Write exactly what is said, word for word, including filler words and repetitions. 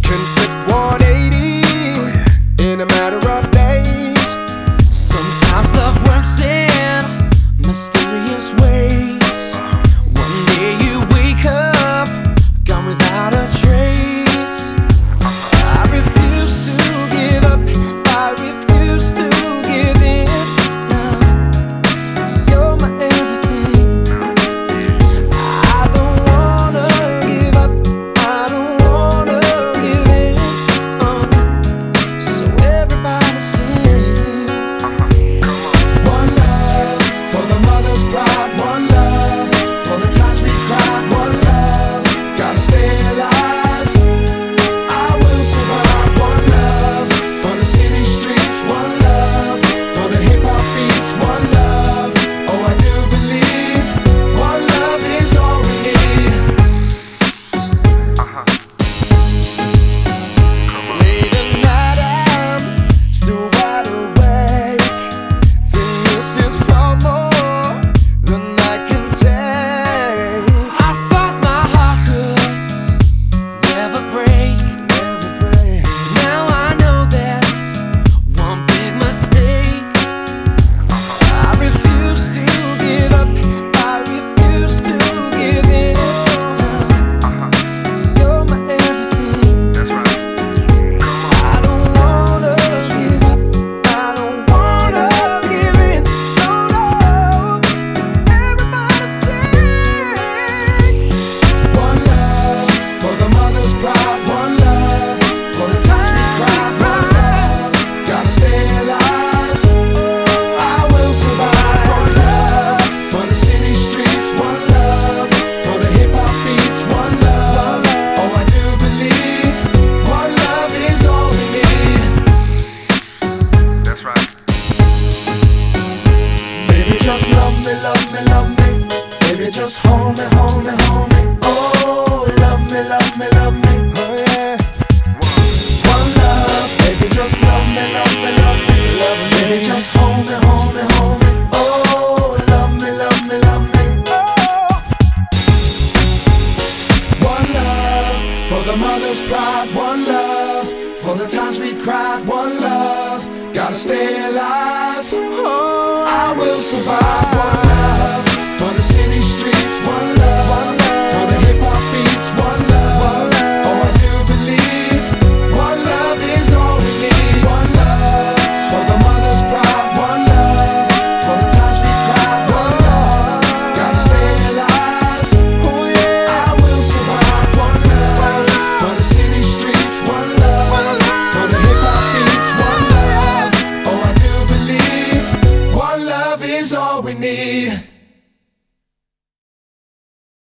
can flip one eighty in a matter of days. Sometimes love works in mysterious ways. One day you wake up, gone without a trace. I refuse to give up, I refuse to give in. Now, you're my everything. I don't wanna give up, I don't wanna give in. uh, So everybody sing. One love for the mother's pride. One love for the times we cried. One love, gotta stay alive. I will survive. One love for the city streets. One love for the hip hop beats. One love, oh I do believe. One love is all we need. Late at night I'm still wide awake. Think this is far more than I can take. I thought my heart could never break. Never break. Now I know that's one big mistake. I refuse to give up, I refuse to give in. You're my everything. That's right. I don't wanna give up, I don't wanna give in. No, no, everybody sing. One love for the mother's pride. One love for the times we cried. One love, gotta stay alive. I will survive. One love for the city streets. One love for the hip hop beats. One love, oh I do believe. One love is all we need. That's right. Baby, just love me, love me, love me. Baby, just hold me, hold me, hold me. Oh, love me, love me, love me. Oh yeah. One love, baby, just love me, love me, love me, love me. Baby, just hold me, hold me, hold me. Oh, love me, love me, love me. Oh. One love for the mother's pride. One love for the times we cried. One love, gotta stay alive. Oh, I will survive. One love